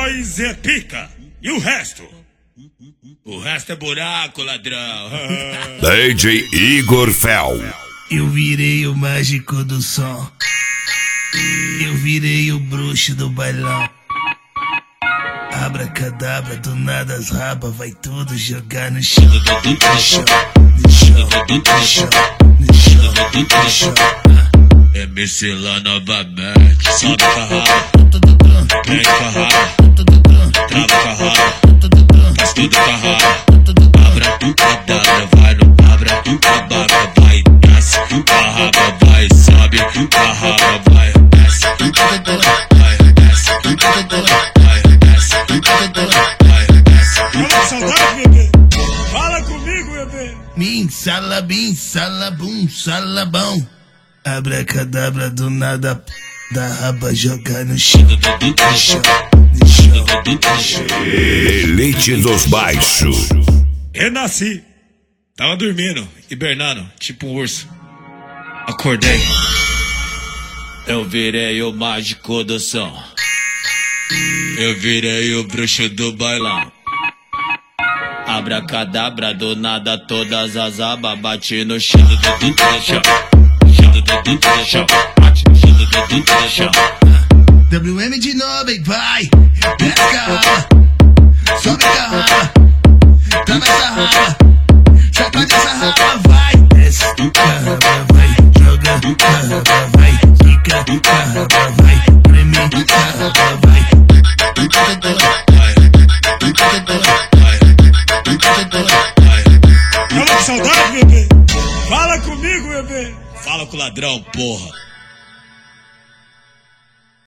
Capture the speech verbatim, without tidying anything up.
Nós é pica. E o resto? O resto é buraco, ladrão. D J Igor Fel. Eu virei o mágico do som. Eu virei o bruxo do bailão. Abracadabra, do nada as rabas vai tudo jogar no chão. No chão, no chão, no chão, no chão, no chão. M C lá novamente. Sobe com a raba, vem com a raba, trava com a raba, faz tudo com a raba. Abracadabra, vai no abracadabra, vai, desce com a raba, vai, sobe com a raba, vai, desce, vai, desce, vai, desce, vai, desce. Fala saudade, bebê. Fala comigo, bebê. Min, salabim, salabum, salabão. Abracadabra, do nada da raba jogar no chão. No chão, no chão, no chão. Elite dos baixos. Renasci. Tava dormindo, hibernando, tipo um urso. Acordei. Eu virei o mágico do som. Eu virei o bruxo do bailão. Abracadabra, do nada todas as abas bate no chão. No chão, no chão, bate no chão. W M de novo, vai, pesca.